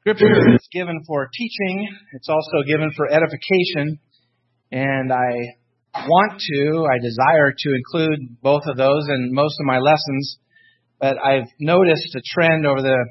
Scripture is given for teaching. It's also given for edification. And I desire to include both of those in most of my lessons. But I've noticed a trend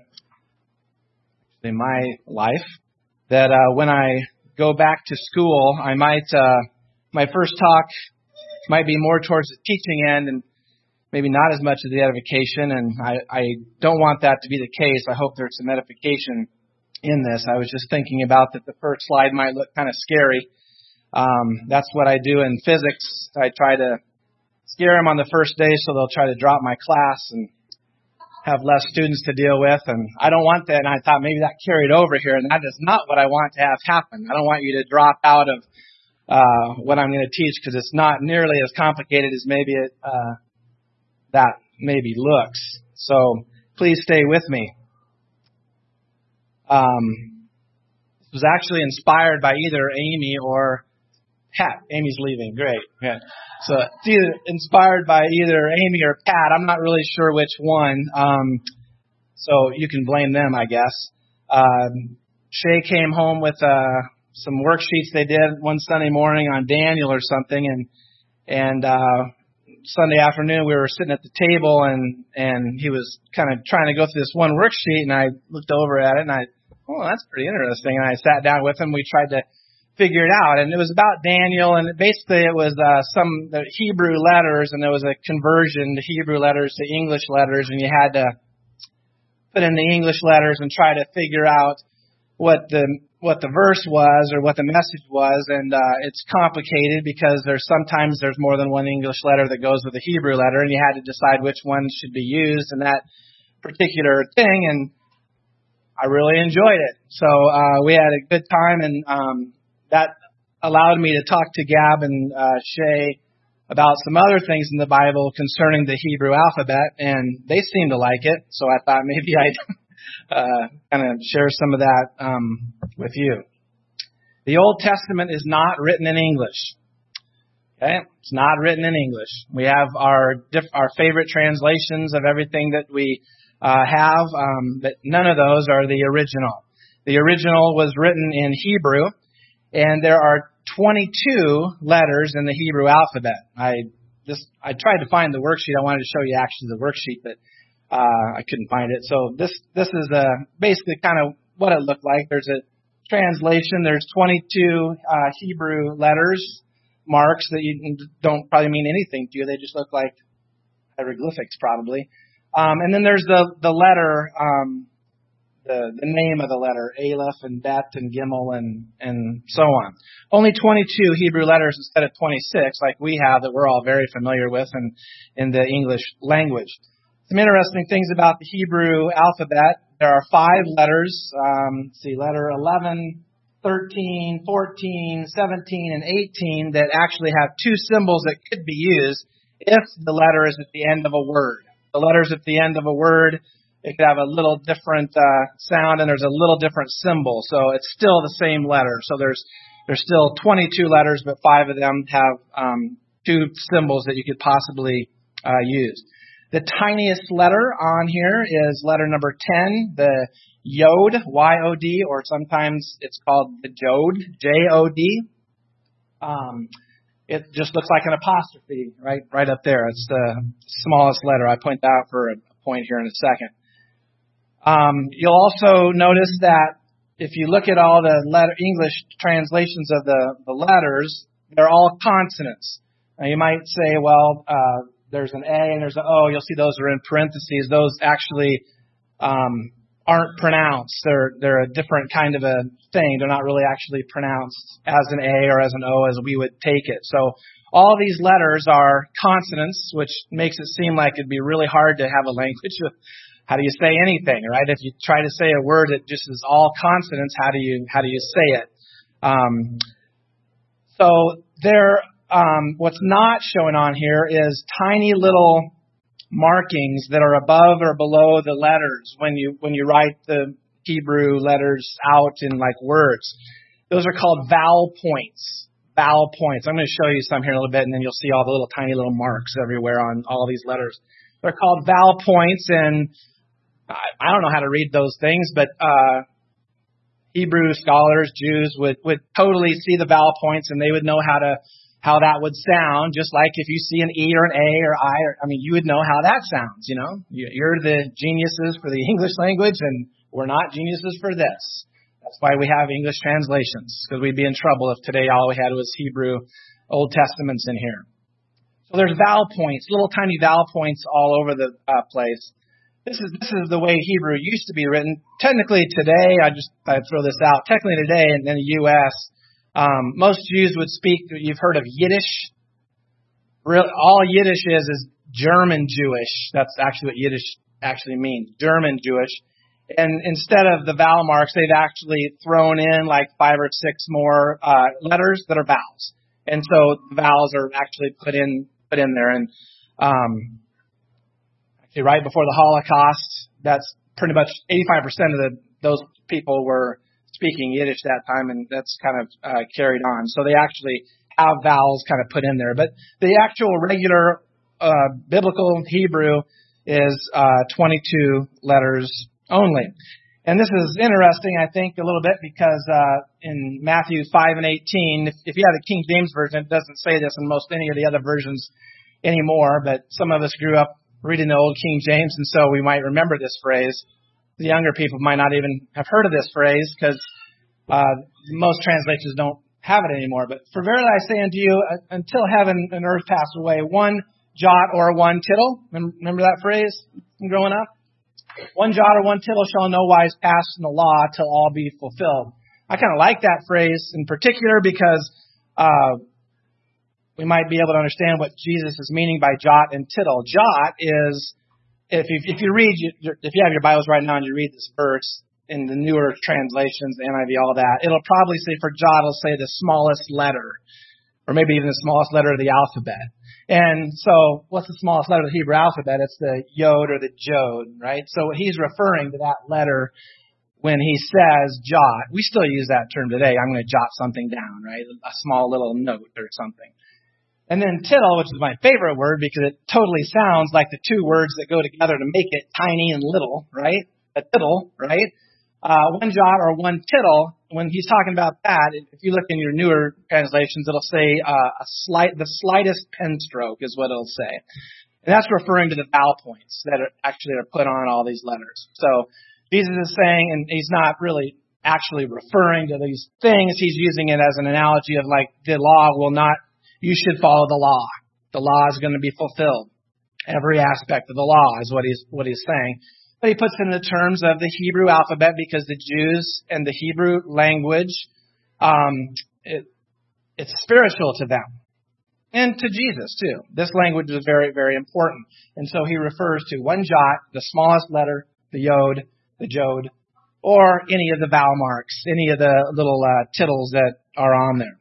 in my life that when I go back to school, I might, my first talk might be more towards the teaching end and maybe not as much of the edification. And I don't want that to be the case. I hope there's some edification in this. I was just thinking about that the first slide might look kind of scary. That's what I do in physics. I try to scare them on the first day so they'll try to drop my class and have less students to deal with. And I don't want that. And I thought maybe that carried over here. And that is not what I want to have happen. I don't want you to drop out of what I'm going to teach because it's not nearly as complicated as maybe that maybe looks. So please stay with me. This was actually inspired by either Amy or Pat. Amy's leaving. Great. Yeah. So it's either inspired by either Amy or Pat. I'm not really sure which one. So you can blame them, I guess. Shay came home with some worksheets they did one Sunday morning on Daniel or something, and Sunday afternoon we were sitting at the table and he was kind of trying to go through this one worksheet, and I looked over at it and that's pretty interesting. And I sat down with him. We tried to figure it out, and it was about Daniel, and basically it was the Hebrew letters, and there was a conversion to Hebrew letters to English letters, and you had to put in the English letters and try to figure out what the verse was or what the message was, and it's complicated because sometimes there's more than one English letter that goes with a Hebrew letter, and you had to decide which one should be used in that particular thing, and I really enjoyed it. So we had a good time, and that allowed me to talk to Gab and Shay about some other things in the Bible concerning the Hebrew alphabet, and they seemed to like it, so I thought maybe I'd kind of share some of that with you. The Old Testament is not written in English. Okay? It's not written in English. We have our favorite translations of everything that we have, but none of those are the original. The original was written in Hebrew, and there are 22 letters in the Hebrew alphabet. I tried to find the worksheet. I wanted to show you actually the worksheet, but I couldn't find it. So this is basically kind of what it looked like. There's a translation. There's 22 Hebrew letters, marks that you don't probably mean anything to you. They just look like hieroglyphics probably. And then there's the letter, the name of the letter, Aleph and Bet and Gimel and so on. Only 22 Hebrew letters instead of 26 like we have that we're all very familiar with in the English language. Some interesting things about the Hebrew alphabet. There are 5 letters. Letter 11, 13, 14, 17, and 18 that actually have 2 symbols that could be used if the letter is at the end of a word. The letters at the end of a word, it could have a little different sound, and there's a little different symbol. So it's still the same letter. So there's still 22 letters, but 5 of them have 2 symbols that you could possibly use. The tiniest letter on here is letter number 10, the Yod, Y-O-D, or sometimes it's called the Jod, J-O-D. It just looks like an apostrophe right up there. It's the smallest letter. I point that out for a point here in a second. You'll also notice that if you look at all the English translations of the letters, they're all consonants. Now you might say, well, there's an A and there's an O. You'll see those are in parentheses. Those actually aren't pronounced. They're a different kind of a thing. They're not really actually pronounced as an A or as an O as we would take it. So all these letters are consonants, which makes it seem like it'd be really hard to have a language of how do you say anything, right? If you try to say a word that just is all consonants, how do you say it? What's not shown on here is tiny little markings that are above or below the letters when you write the Hebrew letters out in like words. Those are called vowel points. Vowel points. I'm going to show you some here in a little bit, and then you'll see all the little tiny little marks everywhere on all these letters. They're called vowel points, and I don't know how to read those things, but Hebrew scholars, Jews, would totally see the vowel points, and they would know how that would sound, just like if you see an E or an A or I, you would know how that sounds, you know. You're the geniuses for the English language, and we're not geniuses for this. That's why we have English translations, because we'd be in trouble if today all we had was Hebrew Old Testaments in here. So there's vowel points, little tiny vowel points all over the place. This is the way Hebrew used to be written. Technically today, I throw this out. Technically today in the U.S., most Jews would speak. You've heard of Yiddish. All Yiddish is German Jewish. That's actually what Yiddish actually means, German Jewish. And instead of the vowel marks, they've actually thrown in like 5 or 6 more letters that are vowels. And so the vowels are actually put in there. And actually, right before the Holocaust, that's pretty much 85% of those people were speaking Yiddish that time, and that's kind of carried on. So they actually have vowels kind of put in there. But the actual regular biblical Hebrew is 22 letters only. And this is interesting, I think, a little bit because in Matthew 5 and 18, if you have the King James Version, it doesn't say this in most any of the other versions anymore, but some of us grew up reading the old King James, and so we might remember this phrase. The younger people might not even have heard of this phrase because most translations don't have it anymore. But for verily I say unto you, until heaven and earth pass away, one jot or one tittle. Remember that phrase from growing up? One jot or one tittle shall in no wise pass in the law till all be fulfilled. I kind of like that phrase in particular because we might be able to understand what Jesus is meaning by jot and tittle. Jot is, if you have your Bibles right now and you read this verse in the newer translations, the NIV, all that, it'll probably say for jot, it'll say the smallest letter, or maybe even the smallest letter of the alphabet. And so what's the smallest letter of the Hebrew alphabet? It's the yod or the jod, right? So he's referring to that letter when he says jot. We still use that term today. I'm going to jot something down, right? A small little note or something. And then tittle, which is my favorite word because it totally sounds like the two words that go together to make it tiny and little, right? A tittle, right? One jot or one tittle, when he's talking about that, if you look in your newer translations, it'll say the slightest pen stroke is what it'll say. And that's referring to the vowel points that are put on all these letters. So Jesus is saying, and he's not really actually referring to these things, he's using it as an analogy of like the law will not, you should follow the law. The law is going to be fulfilled. Every aspect of the law is what he's saying. But he puts it in the terms of the Hebrew alphabet because the Jews and the Hebrew language, it's spiritual to them. And to Jesus, too. This language is very, very important. And so he refers to one jot, the smallest letter, the yod, the jod, or any of the vowel marks, any of the little tittles that are on there.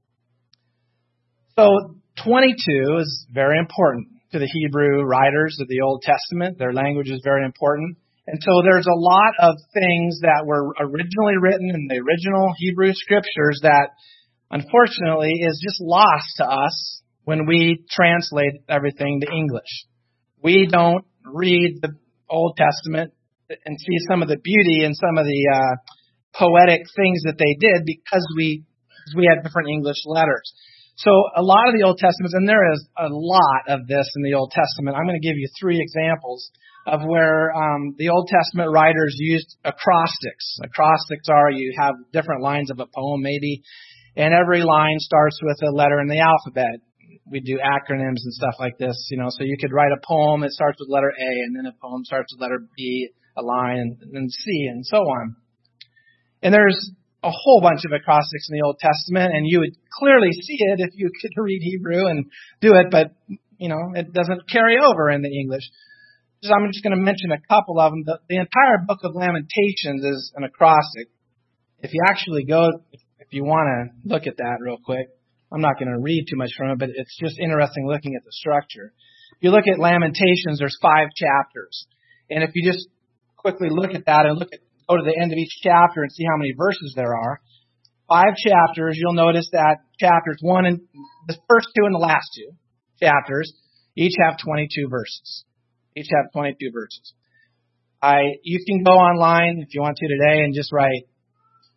So 22 is very important to the Hebrew writers of the Old Testament. Their language is very important. And so there's a lot of things that were originally written in the original Hebrew scriptures that, unfortunately, is just lost to us when we translate everything to English. We don't read the Old Testament and see some of the beauty and some of the poetic things that they did because we had different English letters. So a lot of the Old Testaments, and there is a lot of this in the Old Testament. I'm going to give you 3 examples of where the Old Testament writers used acrostics. Acrostics are you have different lines of a poem maybe, and every line starts with a letter in the alphabet. We do acronyms and stuff like this, so you could write a poem that starts with letter A, and then a poem starts with letter B, a line, and then C, and so on. And there's a whole bunch of acrostics in the Old Testament, and you would clearly see it if you could read Hebrew and do it, but, it doesn't carry over in the English. So I'm just going to mention a couple of them. The entire book of Lamentations is an acrostic. If you actually if you want to look at that real quick, I'm not going to read too much from it, but it's just interesting looking at the structure. If you look at Lamentations, there's 5 chapters. And if you just quickly look at that and go to the end of each chapter and see how many verses there are. 5 chapters, you'll notice that chapters 1 and the first 2 and the last 2 chapters each have 22 verses. Each have 22 verses. You can go online if you want to today and just write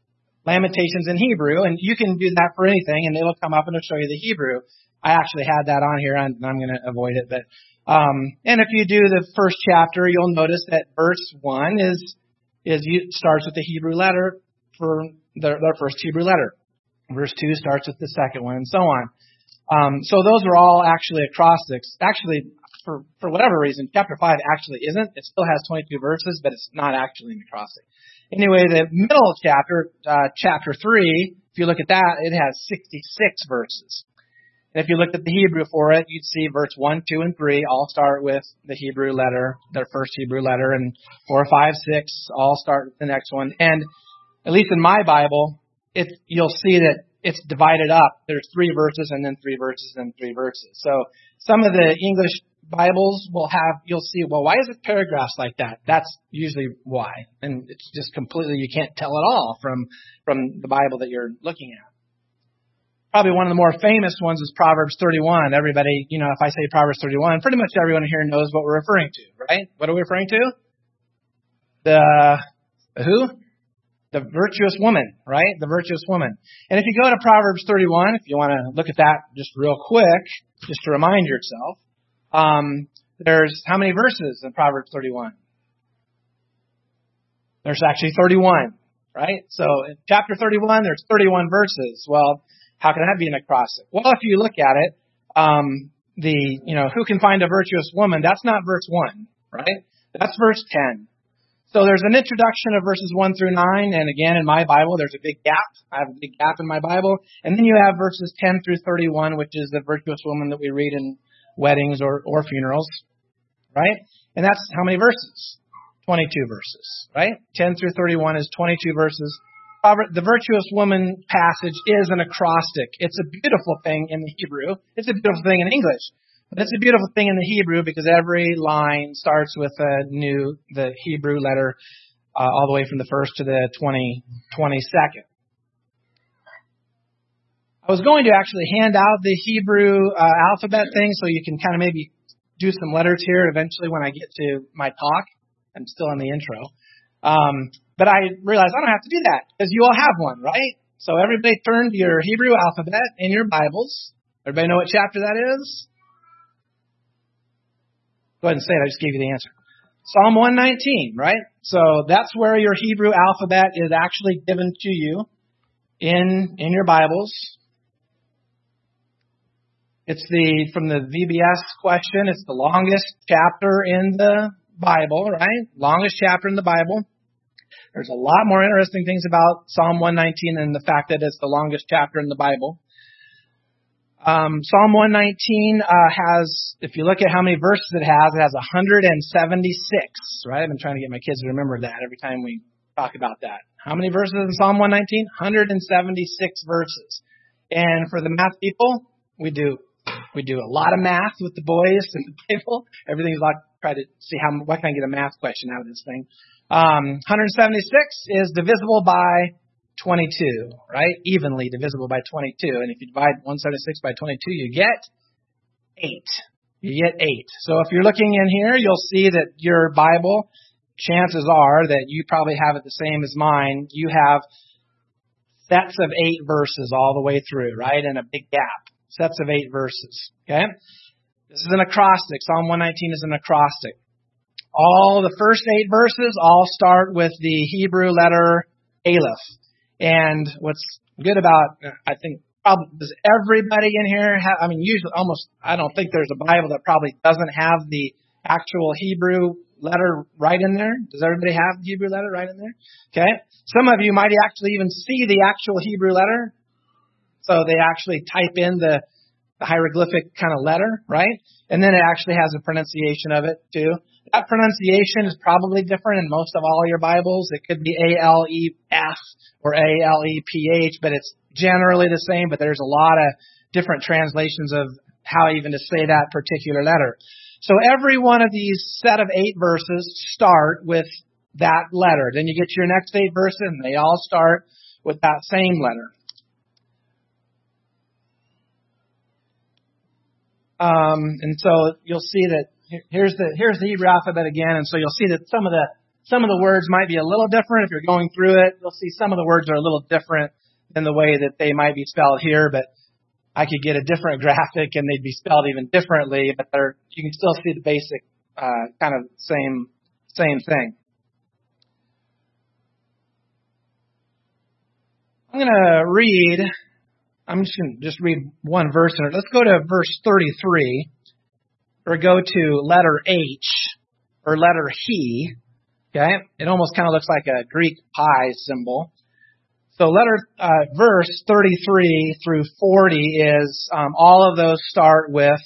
Lamentations in Hebrew, and you can do that for anything, and it'll come up and it'll show you the Hebrew. I actually had that on here, and I'm going to avoid it. But and if you do the first chapter, you'll notice that verse 1 starts with the Hebrew letter for their first Hebrew letter. Verse 2 starts with the second one, and so on. So those are all actually acrostics. Actually, for whatever reason, chapter 5 actually isn't. It still has 22 verses, but it's not actually an acrostic. Anyway, the middle chapter, chapter 3, if you look at that, it has 66 verses. And if you looked at the Hebrew for it, you'd see verse 1, 2, and 3 all start with the Hebrew letter, their first Hebrew letter, and 4, 5, 6 all start with the next one. And at least in my Bible, you'll see that it's divided up. There's 3 verses and then 3 verses and 3 verses. So some of the English Bibles you'll see, well, why is it paragraphs like that? That's usually why. And it's just completely, you can't tell at all from the Bible that you're looking at. Probably one of the more famous ones is Proverbs 31. Everybody, if I say Proverbs 31, pretty much everyone here knows what we're referring to, right? What are we referring to? The who? The virtuous woman, right? The virtuous woman. And if you go to Proverbs 31, if you want to look at that just real quick, just to remind yourself, there's how many verses in Proverbs 31? There's actually 31, right? So in chapter 31, there's 31 verses. Well, how can that be an acrostic? Well, if you look at it, who can find a virtuous woman? That's not verse 1, right? That's verse 10. So there's an introduction of verses 1 through 9, and again, in my Bible, there's a big gap. I have a big gap in my Bible. And then you have verses 10 through 31, which is the virtuous woman that we read in weddings or funerals, right? And that's how many verses? 22 verses, right? 10 through 31 is 22 verses. The virtuous woman passage is an acrostic. It's a beautiful thing in the Hebrew. It's a beautiful thing in English. But it's a beautiful thing in the Hebrew because every line starts with the Hebrew letter all the way from the first to the 22nd. I was going to actually hand out the Hebrew alphabet thing so you can kind of maybe do some letters here eventually when I get to my talk. I'm still in the intro. But I realized I don't have to do that because you all have one, right? So everybody turn to your Hebrew alphabet in your Bibles. Everybody know what chapter that is? Go ahead and say it. I just gave you the answer. Psalm 119, right? So that's where your Hebrew alphabet is actually given to you in your Bibles. It's from the VBS question, it's the longest chapter in the Bible, right? Longest chapter in the Bible. There's a lot more interesting things about Psalm 119 than the fact that it's the longest chapter in the Bible. Psalm 119 has, if you look at how many verses it has 176, right? I've been trying to get my kids to remember that every time we talk about that. How many verses in Psalm 119? 176 verses. And for the math people, we do a lot of math with the boys and the Bible. Everything's like, try to see what can I get a math question out of this thing. 176 is divisible by 22, right? Evenly divisible by 22. And if you divide 176 by 22, you get 8. You get 8. So if you're looking in here, you'll see that your Bible, chances are that you probably have it the same as mine. You have sets of 8 verses all the way through, right? And a big gap. Sets of 8 verses, okay? This is an acrostic. Psalm 119 is an acrostic. All the first 8 verses all start with the Hebrew letter Aleph. And what's good about, I think, probably does everybody in here have, usually almost, I don't think there's a Bible that probably doesn't have the actual Hebrew letter right in there. Does everybody have the Hebrew letter right in there? Okay. Some of you might actually even see the actual Hebrew letter. So they actually type in the hieroglyphic kind of letter, right? And then it actually has a pronunciation of it too. That pronunciation is probably different in most of all your Bibles. It could be A-L-E-F or A-L-E-P-H, but it's generally the same, but there's a lot of different translations of how even to say that particular letter. So every one of these set of 8 verses start with that letter. Then you get your next 8 verses, and they all start with that same letter. And so you'll see that here's the Hebrew alphabet again, and so you'll see that some of the Some of the words might be a little different. If you're going through it, you'll see some of the words are a little different than the way that they might be spelled here, but I could get a different graphic and they'd be spelled even differently, but you can still see the basic kind of same thing. I'm just going to just read one verse in it. Let's go to verse 33, or go to letter H, or letter He. Okay? It almost kind of looks like a Greek pi symbol. So verse 33 through 40 is, all of those start with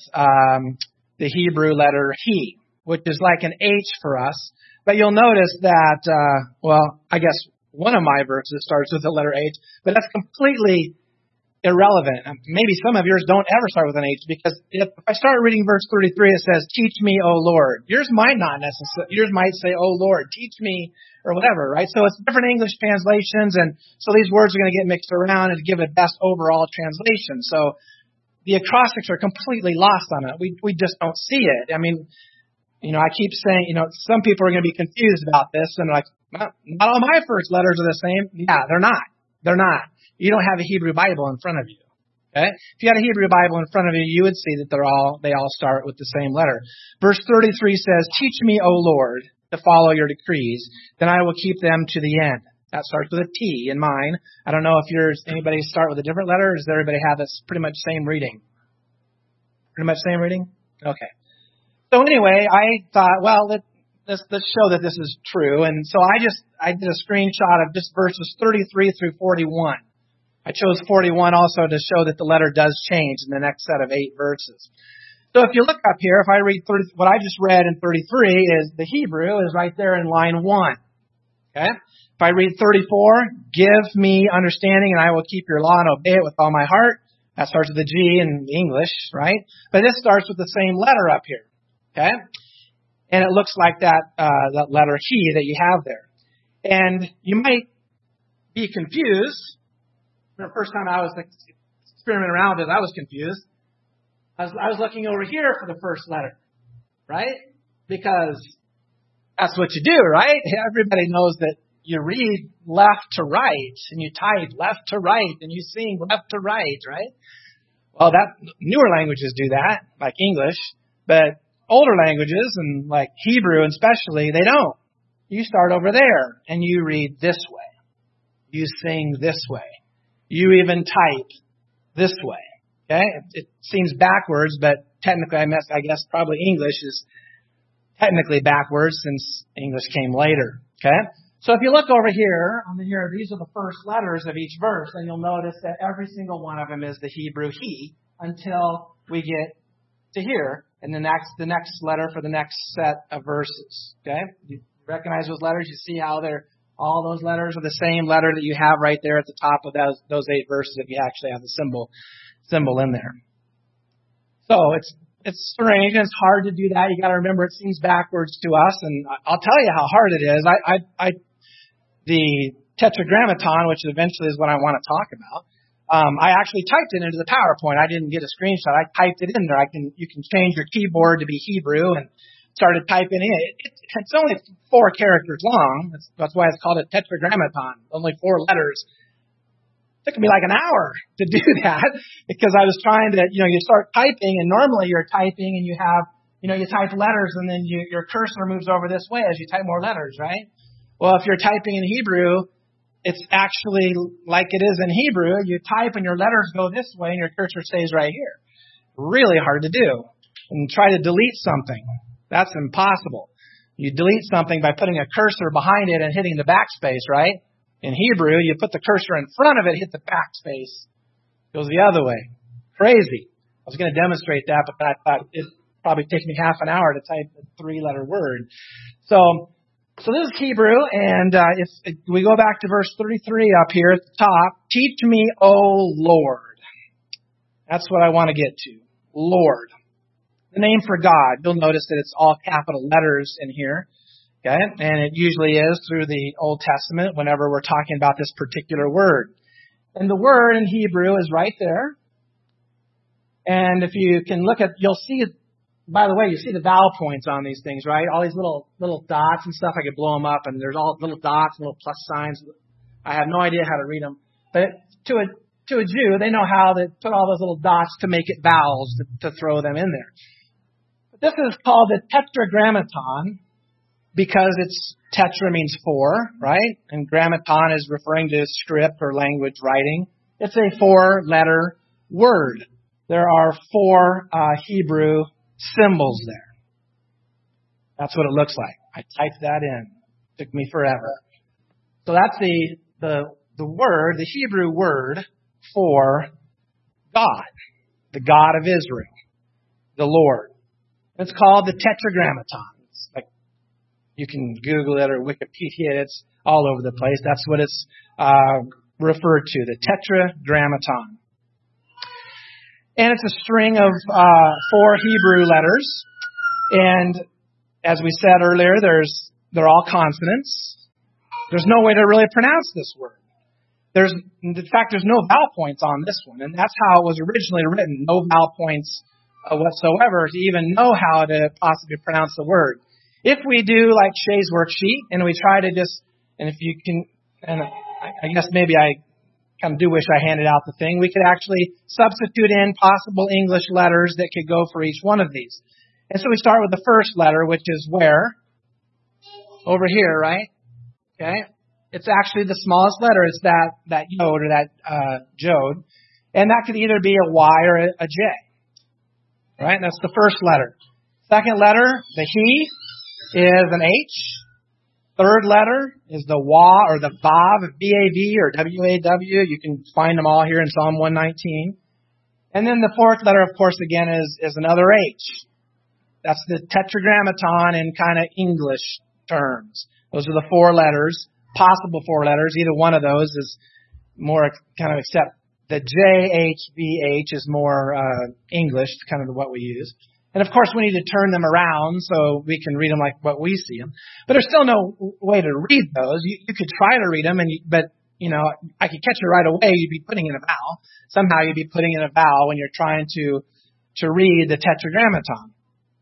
the Hebrew letter He, which is like an H for us. But you'll notice that, I guess one of my verses starts with the letter H, but that's completely irrelevant. Maybe some of yours don't ever start with an H, because if I start reading verse 33, it says, "Teach me, O Lord." Yours might not necessarily. Yours might say, "O Lord, teach me," or whatever, right? So it's different English translations, and so these words are going to get mixed around and give a best overall translation. So the acrostics are completely lost on it. We just don't see it. I mean, I keep saying, some people are going to be confused about this, and they're like, not all my first letters are the same. Yeah, they're not. They're not. You don't have a Hebrew Bible in front of you. Okay? If you had a Hebrew Bible in front of you, you would see that they all start with the same letter. Verse 33 says, "Teach me, O Lord, to follow your decrees, then I will keep them to the end." That starts with a T in mine. I don't know if anybody start with a different letter, or does everybody have this pretty much same reading? Pretty much same reading? Okay. So anyway, I thought, let's show that this is true. And so I did a screenshot of just verses 33 through 41. I chose 41 also to show that the letter does change in the next set of 8 verses. So if you look up here, if I read what I just read in 33 is the Hebrew is right there in line 1. Okay? If I read 34, "Give me understanding and I will keep your law and obey it with all my heart." That starts with a G in English, right? But this starts with the same letter up here. Okay? And it looks like that letter He that you have there. And you might be confused. The first time I was experimenting around with it, I was confused. I was looking over here for the first letter, right? Because that's what you do, right? Everybody knows that you read left to right, and you type left to right, and you sing left to right, right? Well, newer languages do that, like English, but older languages, and like Hebrew especially, they don't. You start over there, and you read this way. You sing this way. You even type this way. Okay? It seems backwards, but technically, I guess probably English is technically backwards since English came later. Okay? So if you look over here, these are the first letters of each verse, and you'll notice that every single one of them is the Hebrew He until we get to here, and the next letter for the next set of verses. Okay? You recognize those letters? You see how all those letters are the same letter that you have right there at the top of those 8 verses if you actually have the symbol in there. So it's strange and it's hard to do that. You got to remember it seems backwards to us, and I'll tell you how hard it is. The Tetragrammaton, which eventually is what I want to talk about, I actually typed it into the PowerPoint. I didn't get a screenshot. I typed it in there. You can change your keyboard to be Hebrew and started typing in. It's only 4 characters long. That's why it's called a Tetragrammaton. Only 4 letters. It took me like an hour to do that because I was trying to, you start typing, and normally you're typing and you have, you type letters and then your cursor moves over this way as you type more letters, right? Well, if you're typing in Hebrew, it's actually like it is in Hebrew. You type and your letters go this way and your cursor stays right here. Really hard to do. And try to delete something. That's impossible. You delete something by putting a cursor behind it and hitting the backspace, right? In Hebrew, you put the cursor in front of it, hit the backspace. It goes the other way. Crazy. I was going to demonstrate that, but I thought it'd probably take me half an hour to type a 3-letter word. So this is Hebrew, and if we go back to verse 33 up here at the top, "Teach me, O Lord." That's what I want to get to. Lord. The name for God. You'll notice that it's all capital letters in here. Okay? And it usually is through the Old Testament whenever we're talking about this particular word. And the word in Hebrew is right there. And if you can look you'll see by the way, you see the vowel points on these things, right? All these little dots and stuff. I could blow them up, and there's all little dots, little plus signs. I have no idea how to read them. But to a Jew, they know how to put all those little dots to make it vowels, to throw them in there. But this is called the Tetragrammaton because it's tetra means four, right? And grammaton is referring to script or language writing. It's a 4-letter word. There are 4 Hebrew symbols there. That's what it looks like. I typed that in. It took me forever. So that's the word, the Hebrew word for God, the God of Israel, the Lord. It's called the Tetragrammaton. It's like you can Google it or Wikipedia. It's all over the place. That's what it's referred to, the Tetragrammaton. And it's a string of 4 Hebrew letters. And as we said earlier, they're all consonants. There's no way to really pronounce this word. In fact, there's no vowel points on this one. And that's how it was originally written. No vowel points whatsoever to even know how to possibly pronounce the word. If we do like Shay's worksheet and we try to and if you can, and I guess maybe I kind of do wish I handed out the thing, we could actually substitute in possible English letters that could go for each one of these. And so we start with the first letter, which is where? Over here, right? Okay. It's actually the smallest letter. It's that yod or that jod. And that could either be a Y or a J. Right? And that's the first letter. Second letter, the he, is an H. Third letter is the wa or the vav, V-A-V or W-A-W. You can find them all here in Psalm 119. And then the fourth letter, of course, again, is another H. That's the Tetragrammaton in kind of English terms. Those are the 4 letters, possible 4 letters. Either one of those is more kind of except the J-H-V-H is more English, kind of what we use. And of course, we need to turn them around so we can read them like what we see them. But there's still no way to read those. You could try to read them, but I could catch it right away. You'd be putting in a vowel. Somehow you'd be putting in a vowel when you're trying to read the Tetragrammaton.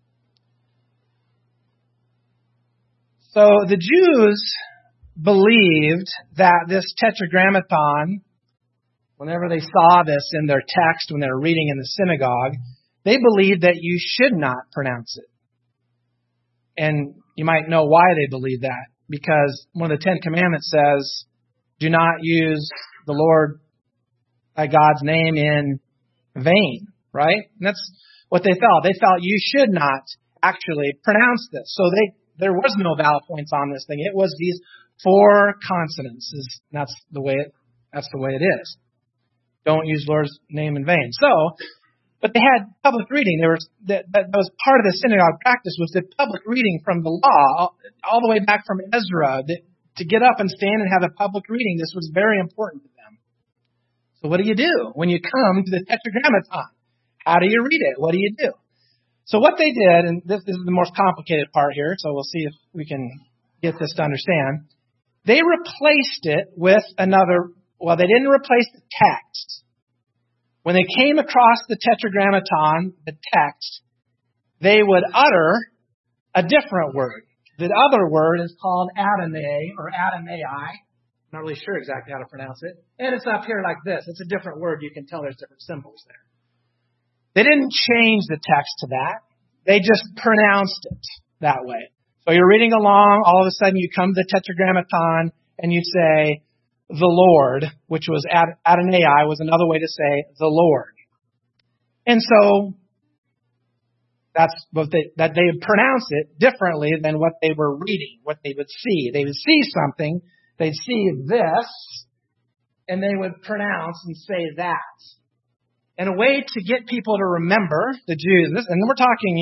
So the Jews believed that this Tetragrammaton, whenever they saw this in their text, when they were reading in the synagogue, they believed that you should not pronounce it. And you might know why they believe that. Because one of the 10 Commandments says, do not use the Lord thy God's name in vain. Right? And that's what they felt. They felt you should not actually pronounce this. So there was no vowel points on this thing. It was these 4 consonants. That's the way it is. Don't use the Lord's name in vain. But they had public reading. That was part of the synagogue practice was the public reading from the law, all the way back from Ezra. To get up and stand and have a public reading, this was very important to them. So what do you do when you come to the Tetragrammaton? How do you read it? What do you do? So what they did, and this is the most complicated part here, so we'll see if we can get this to understand. They replaced it with they didn't replace the text. When they came across the Tetragrammaton, the text, they would utter a different word. The other word is called Adonai or Adonai. I'm not really sure exactly how to pronounce it. And it's up here like this. It's a different word. You can tell there's different symbols there. They didn't change the text to that. They just pronounced it that way. So you're reading along, all of a sudden you come to the Tetragrammaton and you say, the Lord, which was Adonai, was another way to say the Lord. And so that's that they would pronounce it differently than what they were reading, what they would see. They would see something, they'd see this, and they would pronounce and say that. And a way to get people to remember the Jews, and we're talking,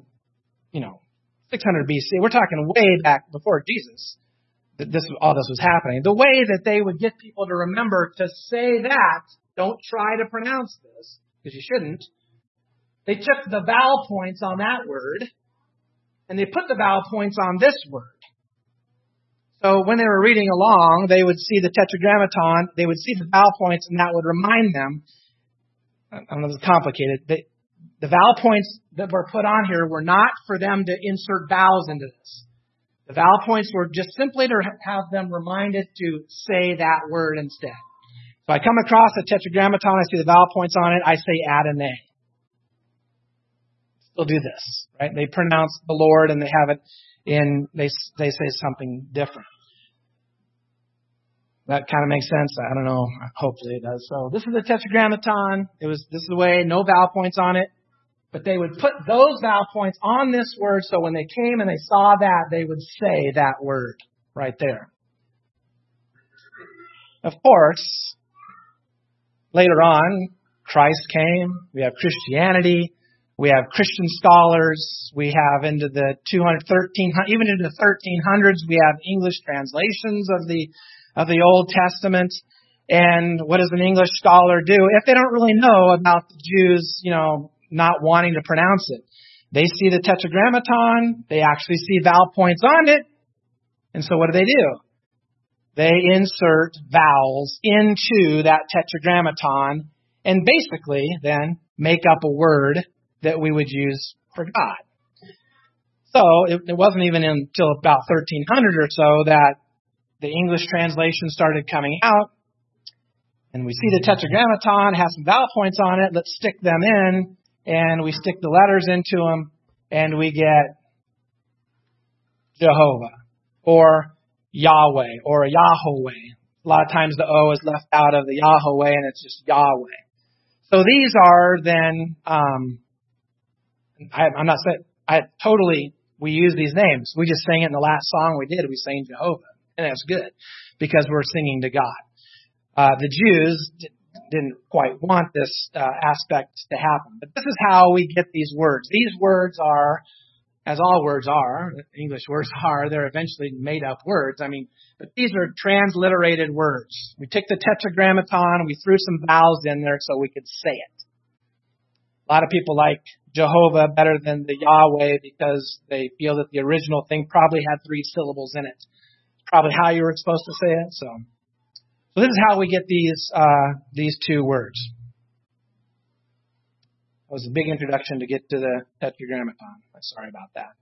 600 BC. We're talking way back before Jesus. All this was happening. The way that they would get people to remember to say that, don't try to pronounce this, because you shouldn't. They took the vowel points on that word, and they put the vowel points on this word. So when they were reading along, they would see the Tetragrammaton, they would see the vowel points, and that would remind them. I don't know if it's complicated. They The vowel points that were put on here were not for them to insert vowels into this. The vowel points were just simply to have them reminded to say that word instead. So I come across a tetragrammaton, I see the vowel points on it, I say Adonai. Still do this, right? They pronounce the Lord and they have it in, they say something different. That kind of makes sense. I don't know. Hopefully it does. So this is the tetragrammaton. This is the way, no vowel points on it. But they would put those vowel points on this word, so when they came and they saw that, they would say that word right there. Of course, later on, Christ came. We have Christianity. We have Christian scholars. We have into the even into the 1300s, we have English translations of the Old Testament. And what does an English scholar do if they don't really know about the Jews, not wanting to pronounce it? They see the tetragrammaton. They actually see vowel points on it. And so what do? They insert vowels into that tetragrammaton and basically then make up a word that we would use for God. So it wasn't even until about 1300 or so that the English translation started coming out. And we see the tetragrammaton, has some vowel points on it. Let's stick them in. And we stick the letters into them. And we get Jehovah or Yahweh or Yahweh. A lot of times the O is left out of the Yahweh and it's just Yahweh. So these are then, I'm not saying, we use these names. We just sang it in the last song we did. We sang Jehovah. And that's good because we're singing to God. The Jews didn't quite want this aspect to happen. But this is how we get these words. These words are, as all words are, English words are, they're eventually made up words. But these are transliterated words. We took the tetragrammaton, we threw some vowels in there so we could say it. A lot of people like Jehovah better than the Yahweh because they feel that the original thing probably had 3 syllables in it. It's probably how you were supposed to say it. So this is how we get these 2 words. That was a big introduction to get to the tetragrammaton. I'm sorry about that.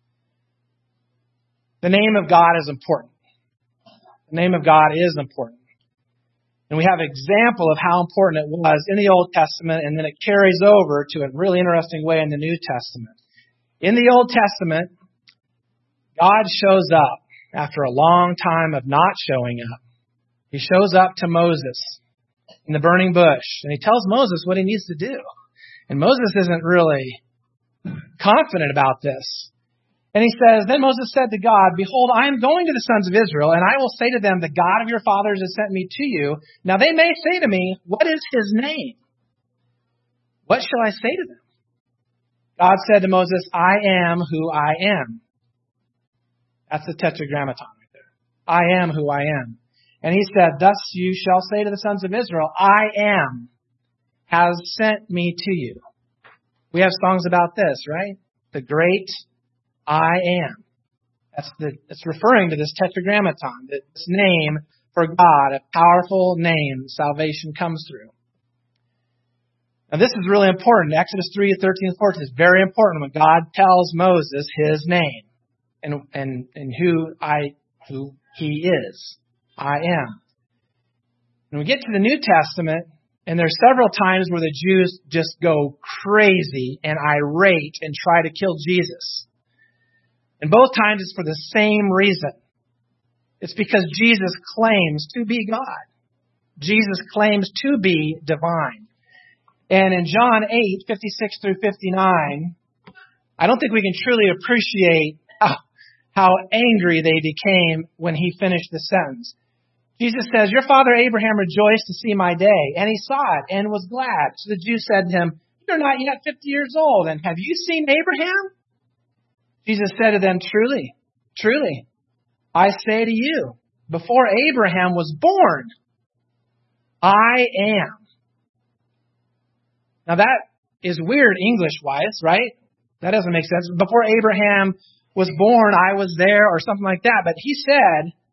The name of God is important. The name of God is important. And we have an example of how important it was in the Old Testament, and then it carries over to a really interesting way in the New Testament. In the Old Testament, God shows up after a long time of not showing up. He shows up to Moses in the burning bush, and he tells Moses what he needs to do. And Moses isn't really confident about this. And he says, then Moses said to God, behold, I am going to the sons of Israel, and I will say to them, the God of your fathers has sent me to you. Now they may say to me, what is his name? What shall I say to them? God said to Moses, I am who I am. That's the tetragrammaton right there. I am who I am. And he said, thus you shall say to the sons of Israel, I am has sent me to you. We have songs about this, right? The great I am. It's referring to this tetragrammaton, this name for God, a powerful name salvation comes through. Now this is really important. Exodus 3, 13, and 14 is very important when God tells Moses his name and who he is. I am. When we get to the New Testament, and there's several times where the Jews just go crazy and irate and try to kill Jesus. And both times it's for the same reason. It's because Jesus claims to be God. Jesus claims to be divine. And in John 8, 56 through 59, I don't think we can truly appreciate how angry they became when he finished the sentence. Jesus says, your father Abraham rejoiced to see my day, and he saw it and was glad. So the Jews said to him, you're not yet 50 years old, and have you seen Abraham? Jesus said to them, truly, truly, I say to you, before Abraham was born, I am. Now that is weird English-wise, right? That doesn't make sense. Before Abraham was born, I was there, or something like that. But he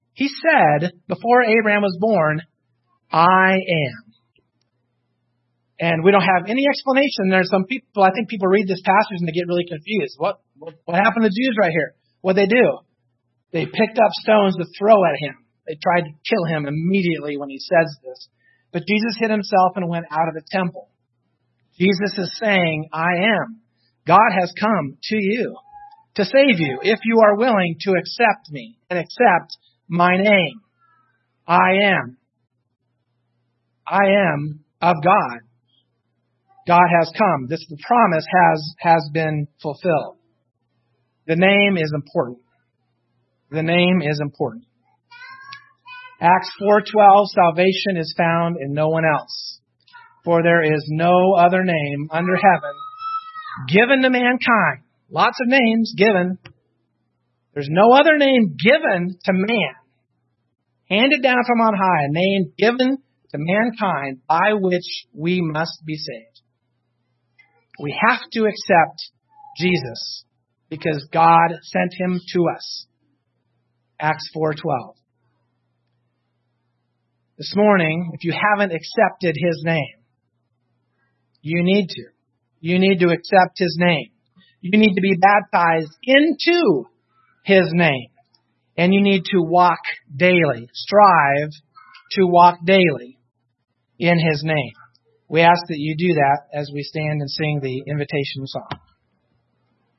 said, before Abraham was born, I am. And we don't have any explanation. There's some people, I think people read this passage and they get really confused. What happened to the Jews right here? What'd they do? They picked up stones to throw at him. They tried to kill him immediately when he says this. But Jesus hid himself and went out of the temple. Jesus is saying, I am. God has come to you to save you if you are willing to accept me and accept my name. I am. I am of God. God has come. The promise has been fulfilled. The name is important. The name is important. Acts 4:12, salvation is found in no one else. For there is no other name under heaven given to mankind. Lots of names given. There's no other name given to man, handed down from on high, a name given to mankind by which we must be saved. We have to accept Jesus because God sent him to us. Acts 4:12. This morning, if you haven't accepted his name, you need to. You need to accept his name. You need to be baptized into his name. And you need to walk daily. Strive to walk daily in his name. We ask that you do that as we stand and sing the invitation song.